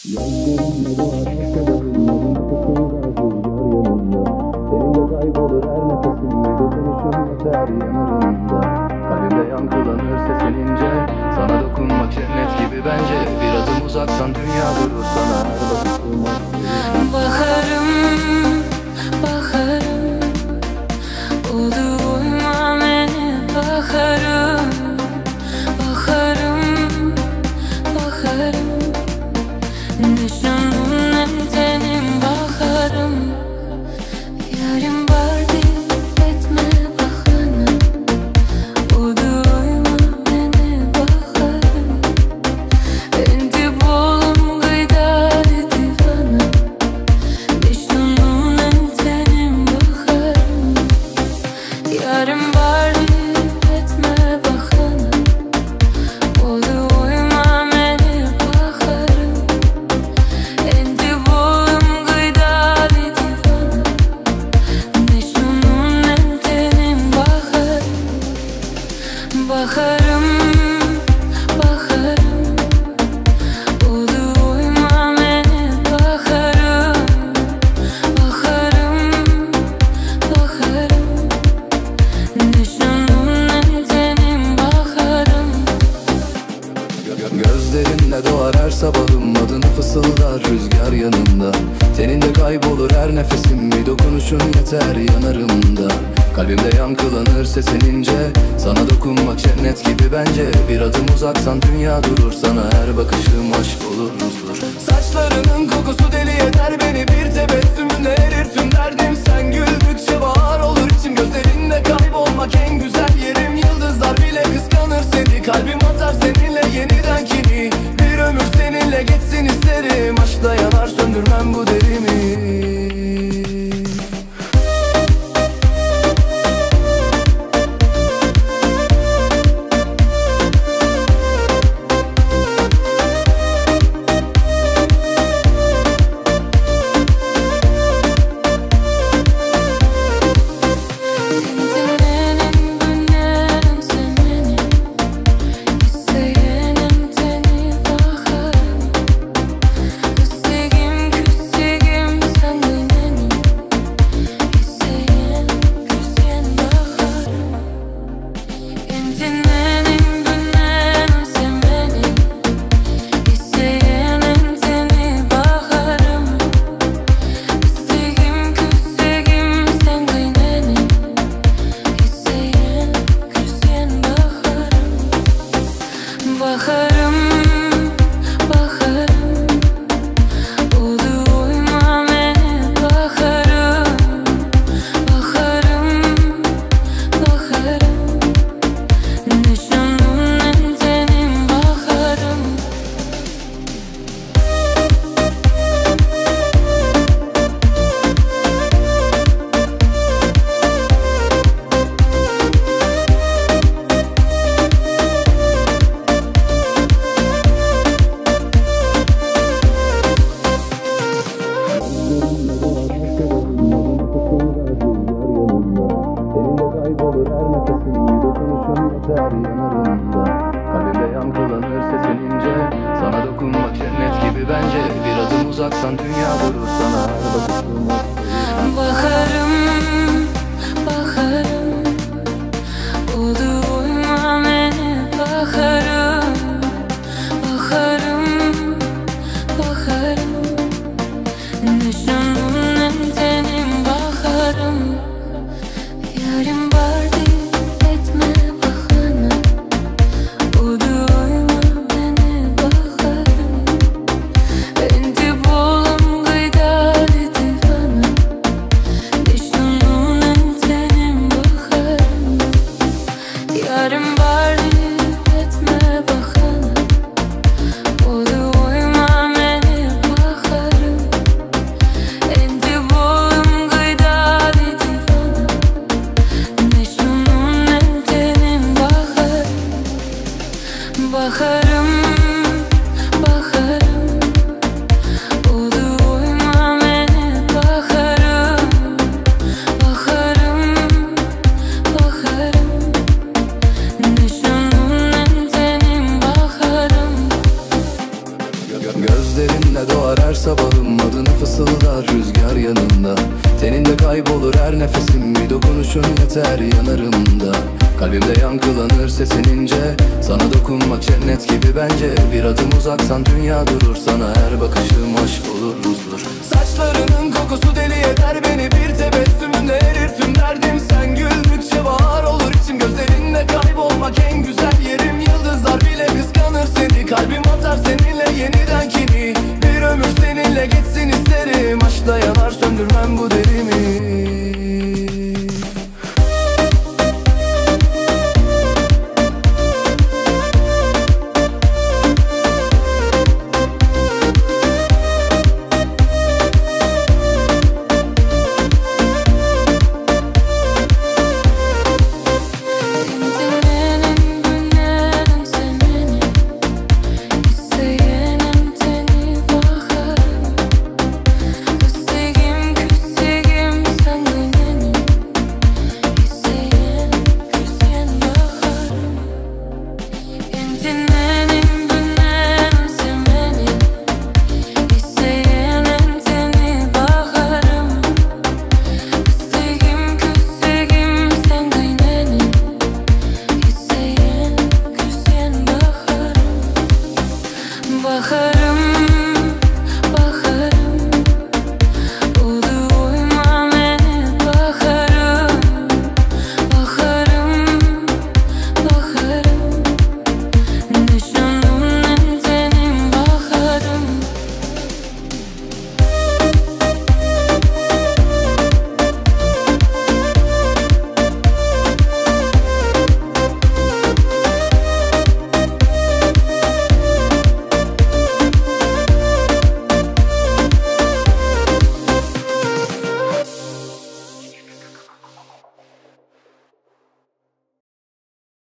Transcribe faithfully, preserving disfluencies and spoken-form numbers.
Gözlerimle doğar sabahın yolun kokular rüzgar yanında. Seninle kaybolur her nefesim, bir dokunuşun yeter yanarında. Kalbimde yankılanır sesenince, sana dokunmak cennet gibi bence. Bir adım uzaksan dünya durur sana her bakışım aşk. Baharım, baharım, oldu uyma beni baharım. Baharım, baharım, düşmanım hem tenim baharım. Yarım vardı etme bahana, oldu uyma beni baharım. Enti bolum gıydari divana, düşmanım hem tenim baharım. Yarım vardı etme bahana, oldu uyma beni baharım. Enti bolum gıydari divana, düşmanım hem tenim baharım. Baharım, baharım, oldu uyma beni baharım. Baharım, baharım, düşmanım hem tenim baharım. Gözlerinle doğar her sabahım, adını fısıldar rüzgar yanında. Teninde kaybolur her nefesim, bir dokunuşun yeter yanarımda. Kalbimde yankılanır sesenince, sana dokunmak cennet gibi bence. Bir adım uzaksan dünya durur sana her bakışım aşk olur huzur. Saçlarının kokusu deli eder beni, bir tebessümünle erir tüm derdim. Sen güldükçe bahar olur içim, gözlerinde kaybolmak en güzel yerim. Yıldızlar bile kıskanır seni, kalbim atar seninle yeniden kini. Bir ömür seninle geçsin isterim, aşkla yanar söndürmem bu derimi. Dinlenim günlerim sevmeni, isteyenim seni baharım. Küsegim küsegim sen dinlenim, isteyen küsen baharım. Dinlenim günlerim sevmeni, isteyenim seni baharım. Küsegim küsegim sen dinlenim, İsteyen küsen baharım. Baharım, baharım, oldu uyma beni baharım. Baharım, baharım, düşmanım hem tenim baharım. Gözlerimle doğar her sabahım, yolun kokular rüzgar yanında. Teninde kaybolur her nefesim, bir dokunuşun yeter yanarında. Kalbimde yankılanır sesenince, sana dokunmak cennet gibi bence. Bir adım uzaksan dünya durur sana her bakışım aşk. Baharım, baharım, oldu uyma beni baharım. Baharım, baharım, düşmanım hem tenim baharım. Yarım vardı etme bahana, oldu uyma beni baharım. Enti bolum gıydari divana, düşmanım hem tenim baharım. gözlerinle doğar her sabahım. Adını fısıldar rüzgar yanında. Teninde kaybolur her nefesim. Bir dokunuşun yeter yanarımda. Kalbimde yankılanır sesin ince. Sana dokunmak cennet gibi bence. Bir adım uzaksan dünya durur. Sana her bakışım aşk olur, huzur. Saçlarının kokusu deli eder beni. Bir tebessümünle erir tüm derdim. Sen güldükçe bahar olur içim. Gözlerinle kaybolmak en güzel yerim. Yıldızlar bile kıskanır seni. Kalbim atar seninle yeniden kini. Bir ömür seninle geçsin isterim. Aşkla yanar söndürmem bu derimi. Baharım